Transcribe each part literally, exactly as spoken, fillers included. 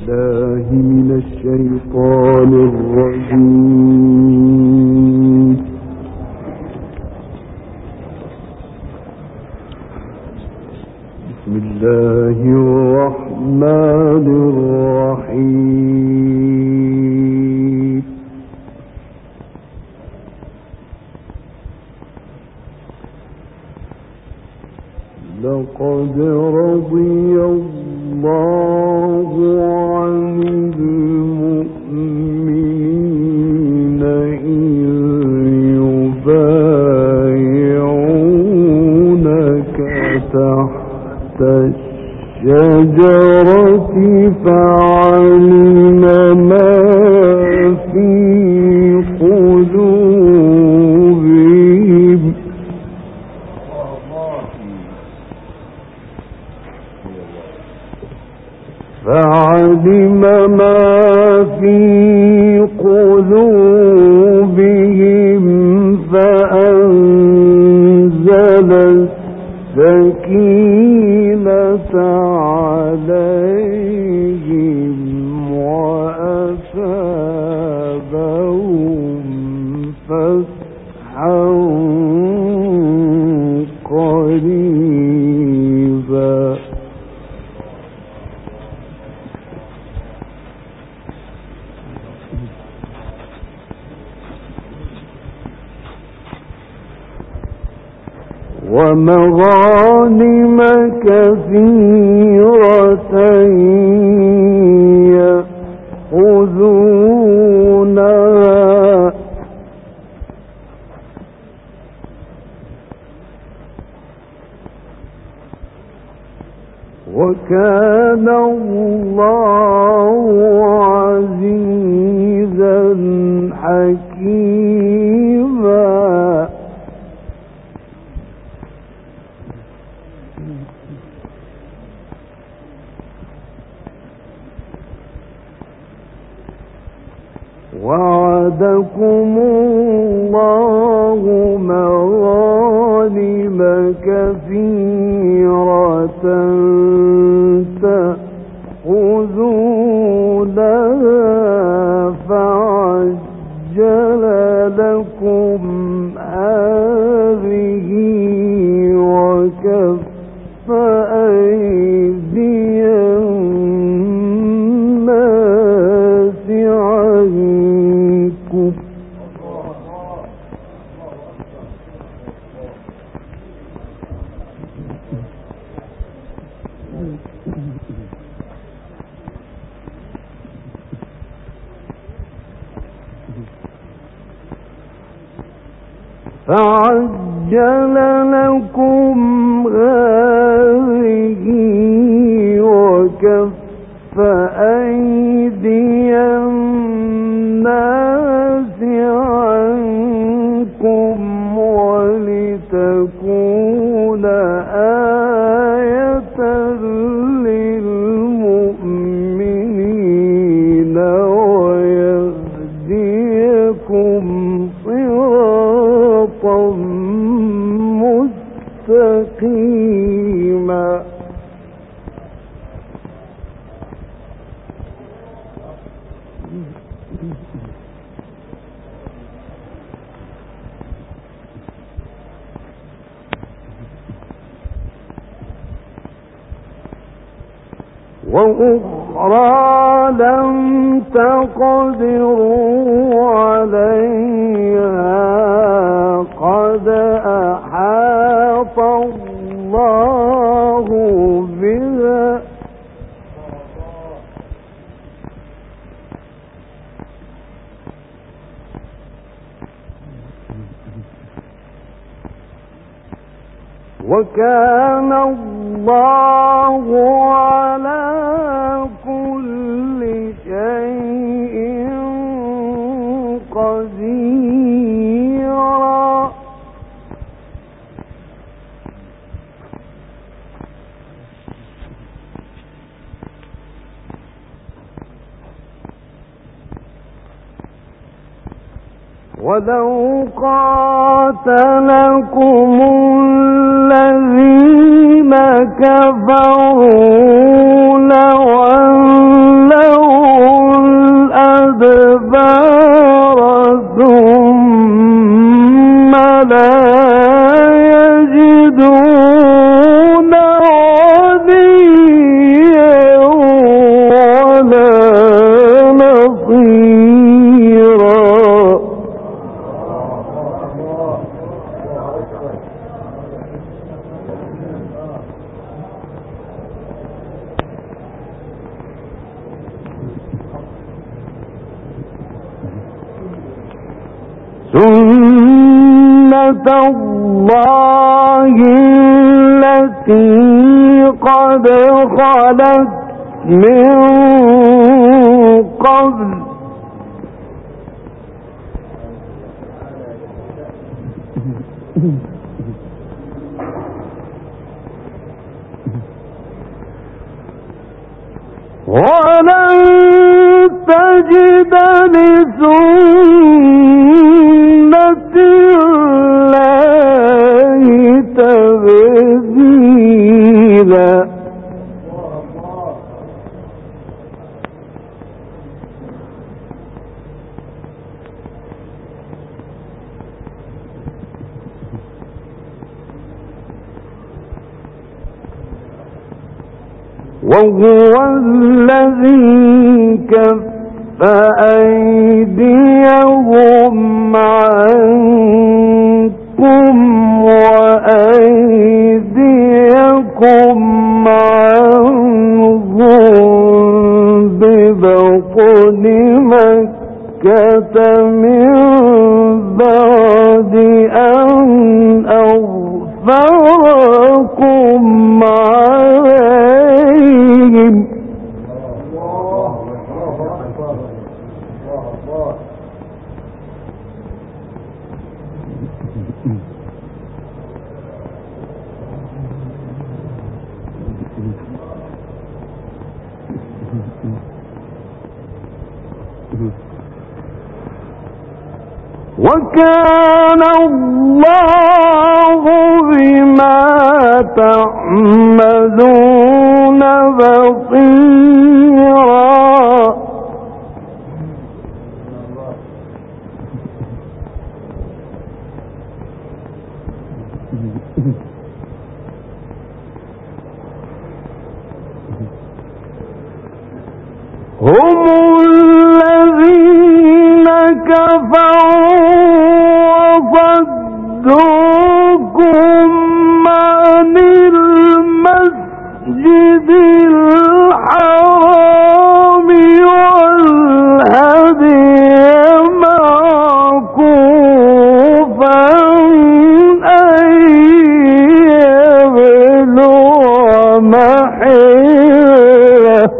بالله من الشيطان الرجيم. بسم الله الرحمن الرحيم. لقد رضي الله عن المؤمنين إذ يبايعونك تحت الشجرة فعلم ما في قلوبهم فعلم ما في قلوبهم فأنزل السكينة عليهم وأثابهم فتحا قريبا. ومغانم كثيرة يأخذونها وكان الله عزيزا حكيما. وعدكم الله مغانم كثيرة تأخذونها فعجل لكم هذه وكف أيدي الناس عنكم فعجل لكم هذه وكف أيدي الناس عنكم ولتكون آية للمؤمنين ويهديكم صراطا مستقيما. وأخرى لم تقدروا عليها قد أحاط الله بها وكان الله على كل شيء قديرا. ولو قاتلكم الذين كفروا لولوا الله التي قد خلت من قبل ولن تجد لسنة الله تبديلا وهو الذي كف أيديهم عنكم وأيديكم عنهم ببطن مكة من بعد أن أغفركم عليهم وكان الله بما تعملون بصيرا هم الذين كفروا وصدوكم عن المسجد الحرام والهدي معكوفا أن يبلغ محله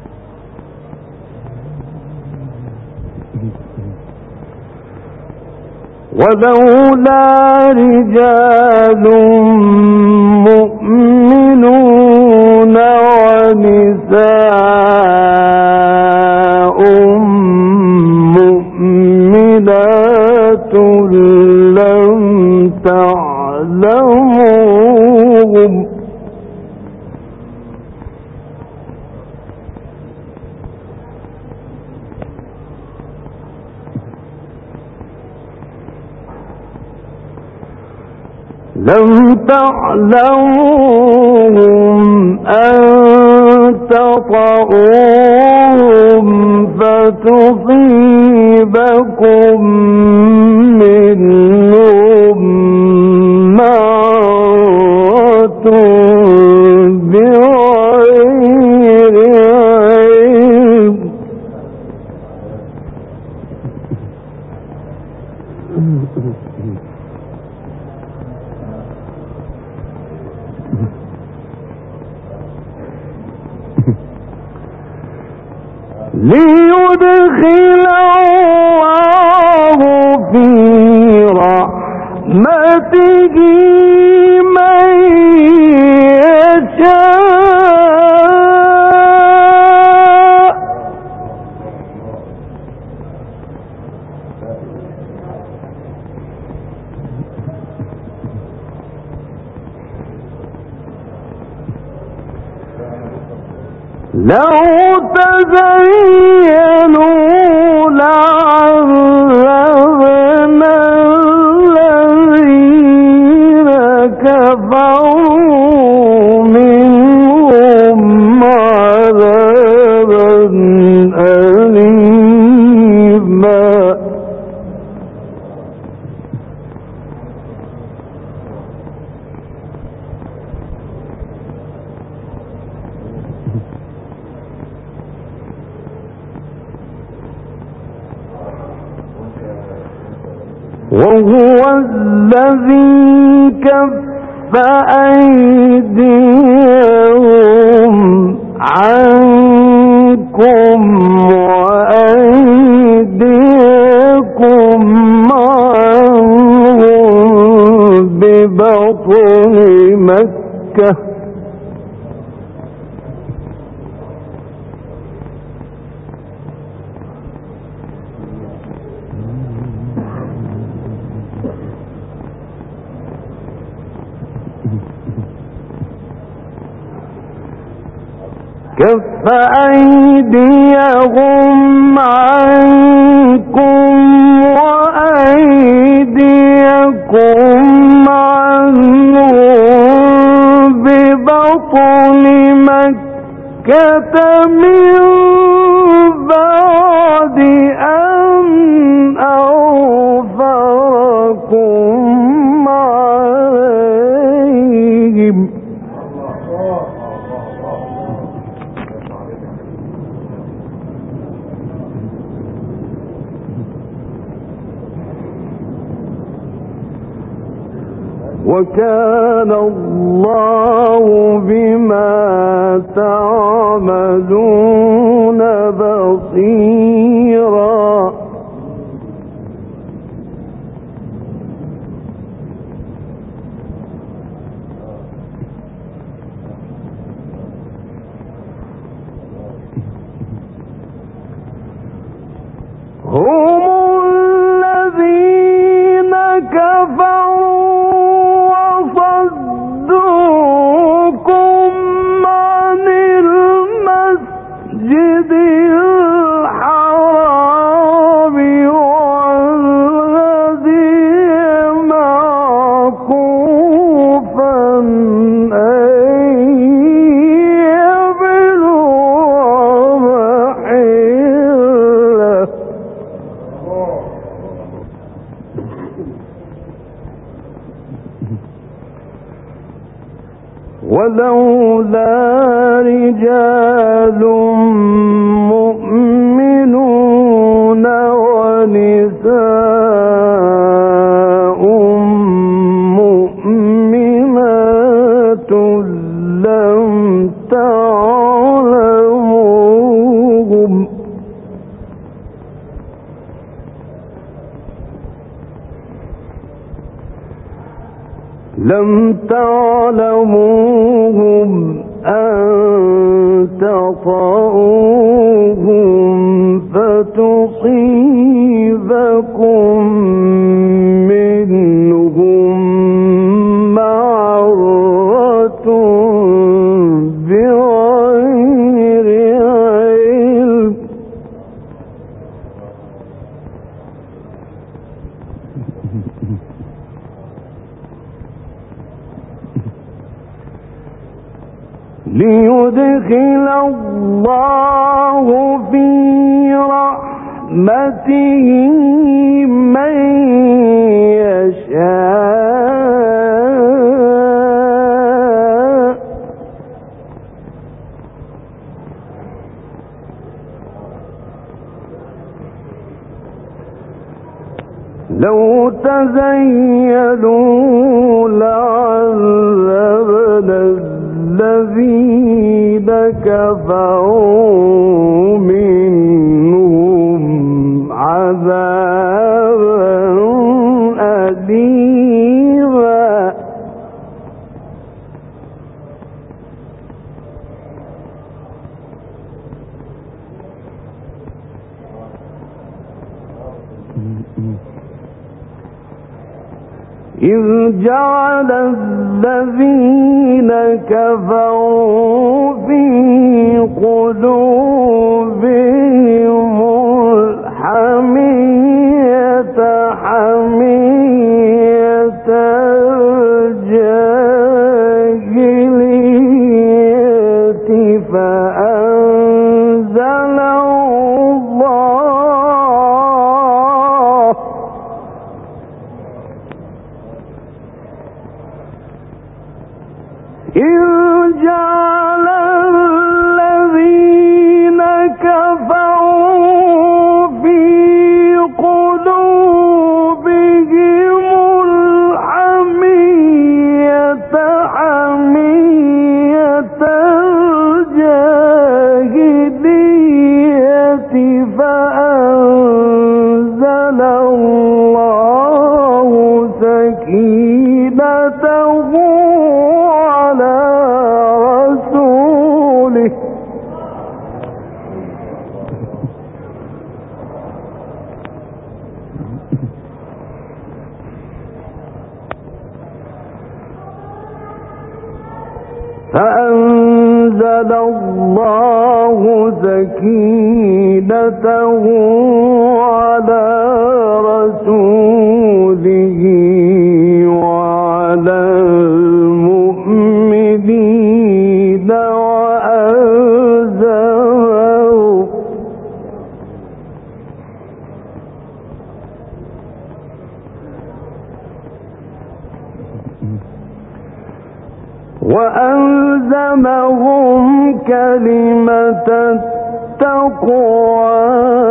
ولولا رجال مؤمنون ونساء مؤمنات لم تعلموهم لم تعلموهم أن تطؤوهم فتصيبكم منهم معرة بغير علم ليدخل الله في رحمته من يشاء لو تزينوا لعذبنا الذين كفروا منهم عذابا أليما وهو الذي كف أيديهم عنكم وأيديكم عنهم ببطن مكة كف أيديهم عنكم وأيديكم عنهم ببطن مكة من بعد أن أظفركم عليهم وكان الله بما تعملون بصيرا. هم الذين كفروا ولولا رجال مؤمنون ونساء مؤمنات لم تعلموهم لم تعلموهم أن تطؤوهم فتصيبكم منهم معرة بغير علم ليدخل الله في رحمته من يشاء لو تزيلوا لعذبنا الذين كفروا منهم عذابا أليما إذ جعل الذين كفروا في قلوبهم الحمية حمية الجاهلية فأنزل الله إذ جعل الذين كفروا في قلوبهم فأنزل الله سكينته على رسوله فأنزل الله سكينته على رسوله وعلى المؤمنين وأنزلهم وألزمهم كلمة التقوى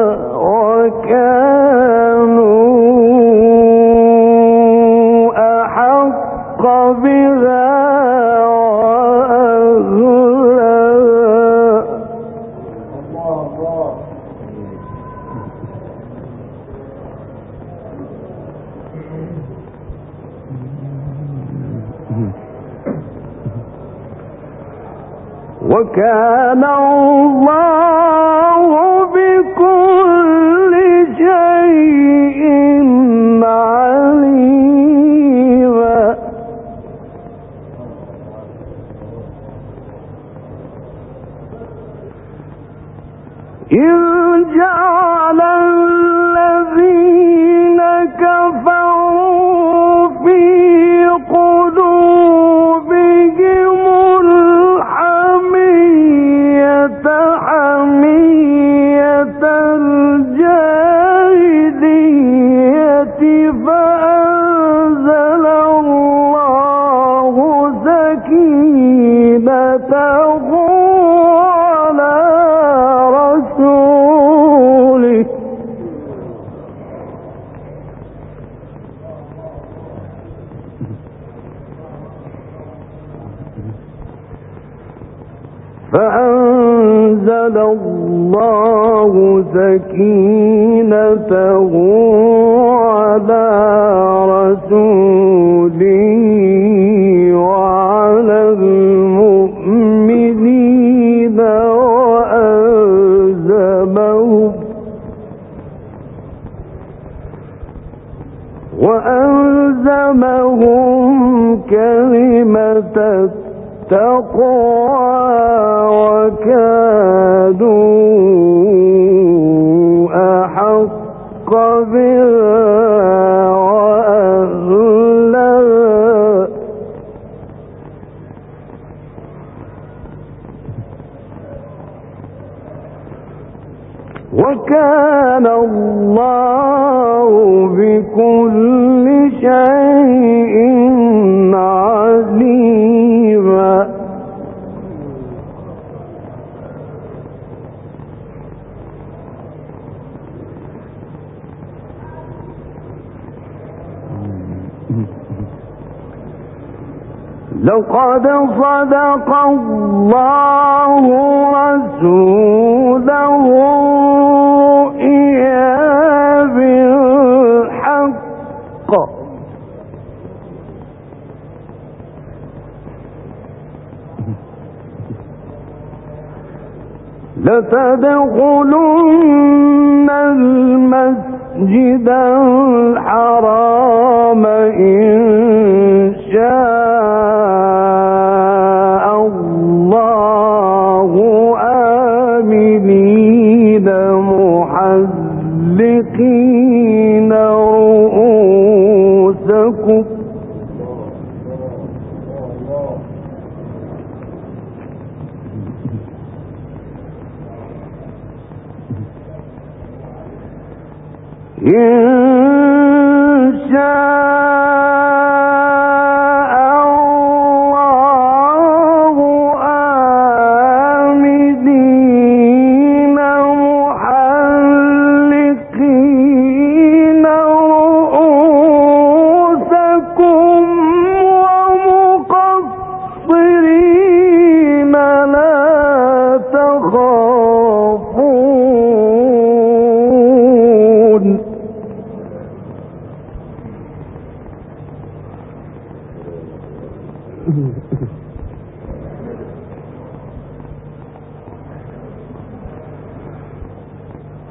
وكانوا أحق بها وأهلها. وكان الله بكل شيء عليما. إذ جعل الذين كفروا في قلوبهم حمية الجاهلية فأنزل الله سكينته على رسوله فأنزل الله سكينته على رسوله وعلى المؤمنين وألزمهم وألزمهم كلمة التقوى وكانوا أحق بها وأهلها. وكان الله بكل شيء عليما. لقد صدق الله رسوله الرؤيا بالحق لتدخلن المسجد الحرام إن شاء الله آمنين محلقين رؤوسكم إن شاء الله آمنين محلقين رؤوسكم ومقصرين لا تخافون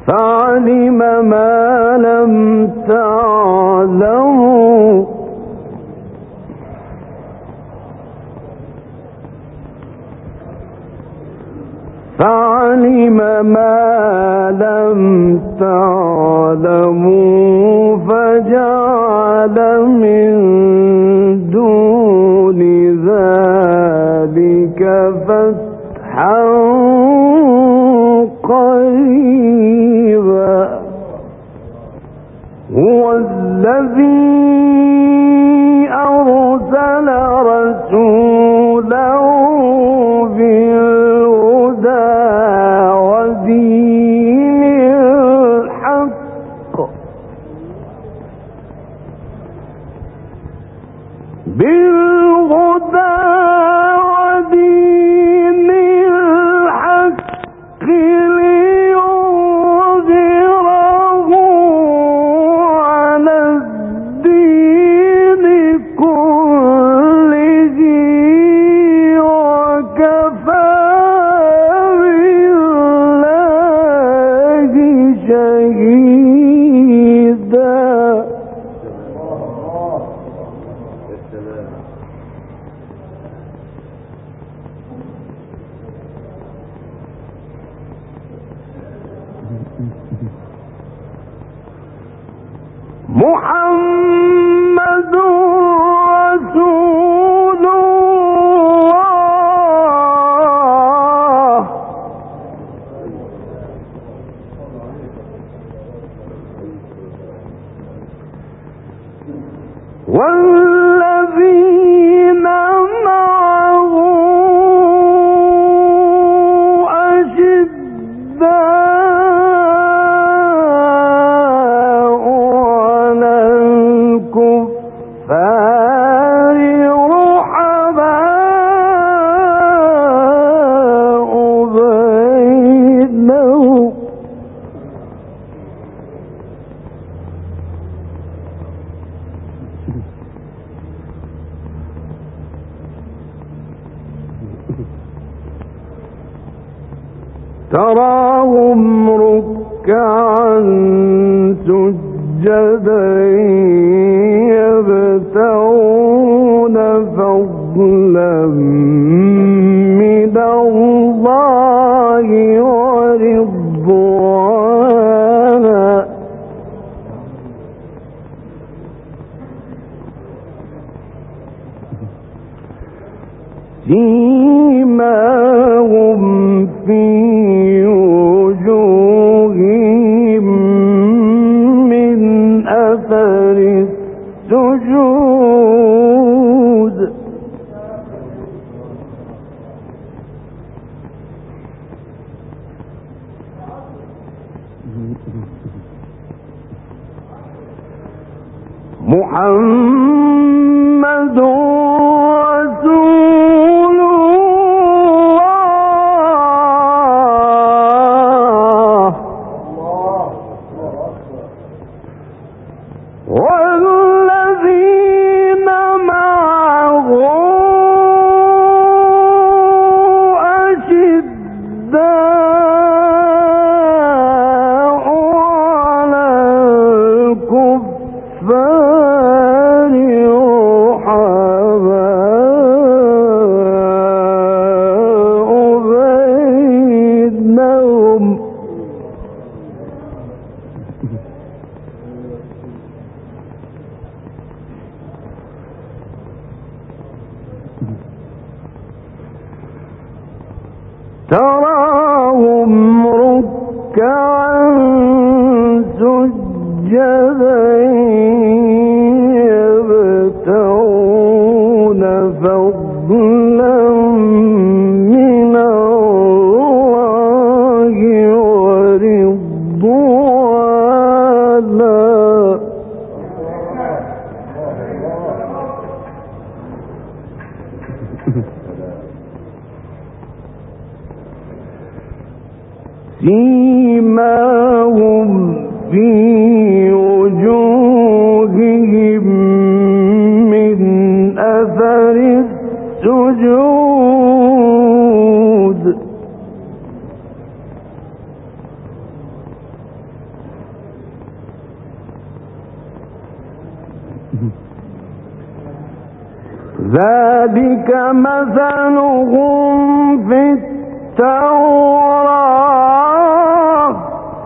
فعلم ما لم تعلموا فعلم ما لم تعلموا فجعل من دون ذلك فتحا قريبا. هو الذي أرسل رسوله بالهدى ودين الحق بالهدى ودين الحق ليظهره على الدين كله وكفى بالله شهيدا. محمد رسول الله والذين معه تراهم ركعا سجدا يبتغون فضلا من الله ورضوانا سيماهم في وجوههم من أثر السجود محمد رسول الله والذين معه أشداء على الكفار رحماء بينهم تراهم ركعا سجدا يبتغون فضلا من الله ورضوانا سيماهم في وجوههم من أثر السجود ذلك مثلهم في التوراة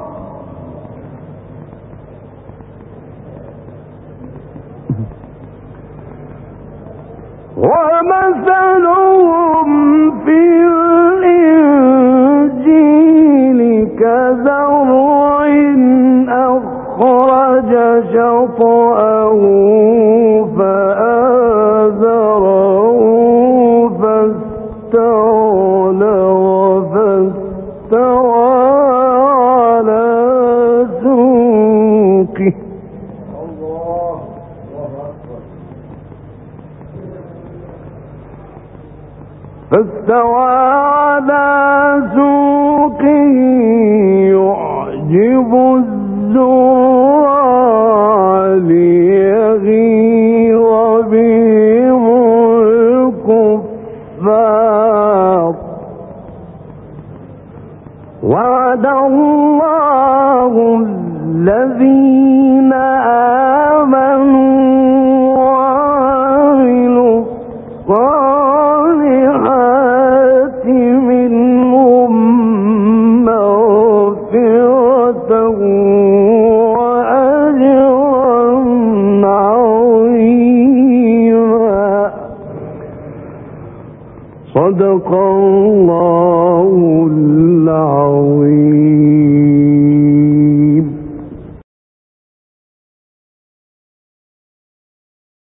ومثلهم في الإنجيل كزرع أخرج شطأه فآزره فاستغلظ فاستوى على سوقه فاستوى على سوقه يعجب الزراع ليغيظ بهم الكفار وعد الله الذين آمنوا وعملوا الصالحات منهم مغفرة وأجرا عظيما. صدق الله العظيم.